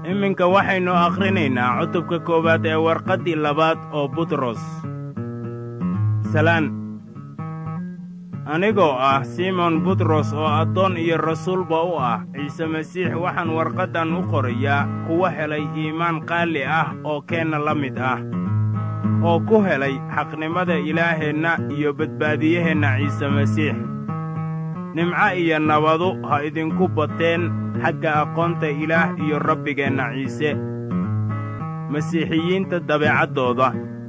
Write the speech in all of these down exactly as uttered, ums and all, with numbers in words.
iminka waxaynu akhrinaynaa cutubka koowaad ee warqaddii labaad oo butros. salaan. anigoo ah simon butros oo addoon iyo rasuulba u ah ciise masiix, waxaan warqaddan u qorayaa kuwa helay iimaan qaali ah oo keenna la mid ah, oo ku helay xaqnimada ilaaheenna iyo badbaadiyaheenna ciise masiix. nimco iyo nabadu ha idinku bateen xagga aqoonta ilaah iyo rabbigeenna ciise. masiixiyiinta dabeecaddooda.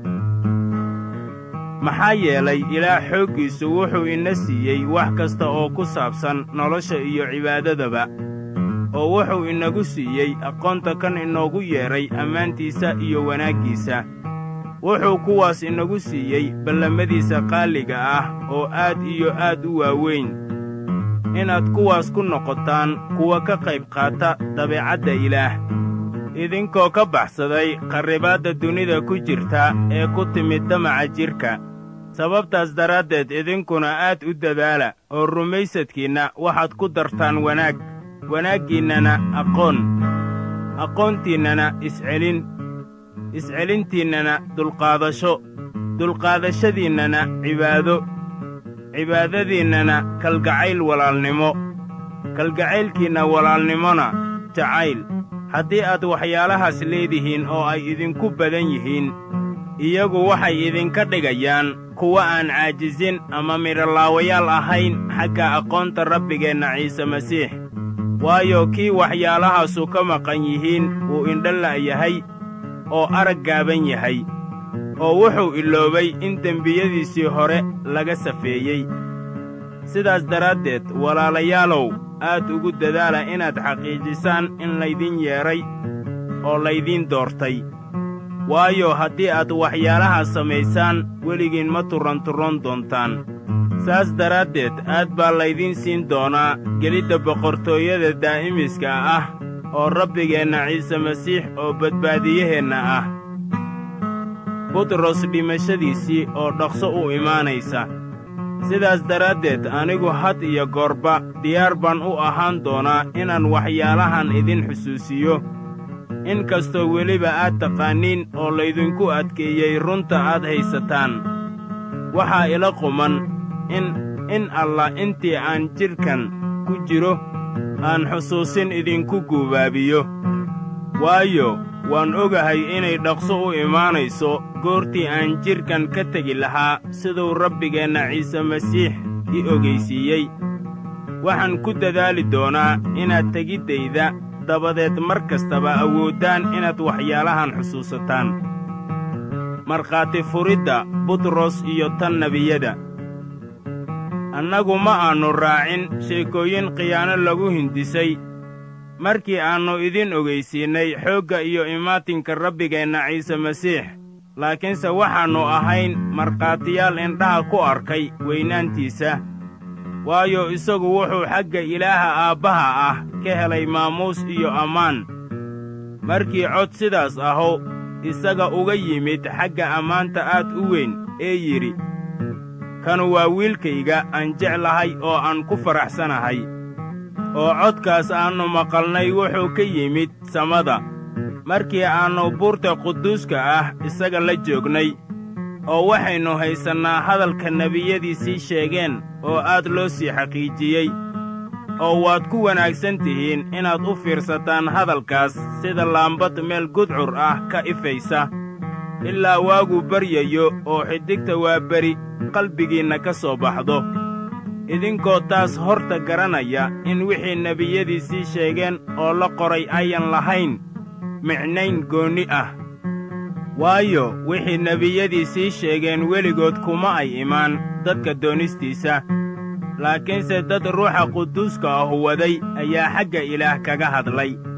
maxaa yeelay ilaah xooggiisu wuxuu ina siiyey wax kasta oo ku saabsan nolosha iyo cibaadadaba, oo wuxuu inagu siiyey aqoonta kan inoogu yeedhay ammaantiisa iyo wanaaggiisa. wuxuu kuwaas inagu siiyey ballamadiisa qaaliga ah oo aad iyo aad u waaweyn, inaad kuwaas ku noqotaan kuwa ka qayb qaata dabeecadda ilaah, idinkoo ka baxsaday qarribaadda dunida ku jirta ee ku timid damaca jidhka. sababtaas daraaddeed idinkuna aad u dadaala oo rumaysadkiinna waxaad ku dartaan wanaag, wanaaggiinnana aqoon, aqoontiinnana iscelin, iscelintiinnana dulqaadasho, dulqaadashadiinnana cibaado, cibaadadiinnana kalgacayl walaalnimo, kalgacaylkiinna walaalnimona jacayl. haddii aad waxyaalahaas leedihiin oo ay idinku badan yihiin, iyagu waxay idinka dhigayaan kuwa aan caajisin ama midholaawayaal ahayn xagga aqoonta rabbigeenna ciise masiix. waayo kii waxyaalahaasu ka maqan yihiin wuu indhala yahay oo arag gaaban yahay, oo wuxuu iloobay in dembiyadiisii hore laga safeeyey. sidaas daraaddeed walaalayaalow, aad ugu dadaala inaad xaqiijisaan in laydin yeedhay oo laydiin doortay. waayo haddii aad waxyaalahaas samaysaan, weligiin ma turranturroon doontaan. saas daraaddeed aad baa laydiin siin doonaa gelidda boqortooyada daa'imiska ah oo rabbigeenna ciise masiix oo badbaadiyaheenna ah. butros dhimashadiisii oo dhaqso u imaanaysa. sidaas daraaddeed anigu had iyo goorba diyaar baan u ahaan doonaa inaan waxyaalahan idin xusuusiyo, in kastoo weliba aad taqaaniin oo laydinku adkeeyey runta aad haysataan. waxaa ila quman in in allah intii aan jidhkan ku jiro aan xusuusin idinku guubaabiyo. waayo waan ogahay inay dhaqso u imaanayso goortii aan jidhkan ka tegi lahaa, siduu rabbigeenna ciise masiix i ogaysiiyey. waxaan ku dadaali doonaa inaad tegiddayda dabadeed mar kastaba awooddaan inaad waxyaalahan xusuusataan. markhaati furidda butros iyo tan nebiyada. annagu ma aannu raacin sheekooyin khiyaano lagu hindisay markii aannu idin ogaysiinnay xoogga iyo imaatinka rabbigeenna ciise masiix, laakiinse waxaannu ahayn markhaatiyaal indhaha ku arkay weynaantiisa. waayo isagu wuxuu xagga ilaaha aabbaha ah ka helay maamuus iyo ammaan, markii cod sidaas ahu isaga uga yimid xagga ammaanta aad u weyn ee yidhi, kanu waa wiilkayga aan jeclahay oo aan ku faraxsanahay. oo codkaas aannu maqalnay wuxuu ka yimid samada, markii aannu buurta quduuska ah isaga la joognay. oo waxaynu haysannaa hadalka nebiyadiisii sheegeen oo aad loo sii xaqiijiyey. oo waad ku wanaagsan tihiin inaad u fiirsataan hadalkaas sida laambad meel gudcur ah ka ifaysa, ilaa waagu baryayo oo xiddigta waa beri qalbigiinna ka soo baxdo, idinkoo taas horta garanaya in wixii nebiyadiisii sheegeen oo la qoray ayan lahayn micnayn goonni ah. waayo wixii nebiyadiisii sheegeen weligood kuma ay imaan dadka doonistiisa, laakiinse dad ruuxa quduuska ahu waday ayaa xagga ilaah kaga hadlay.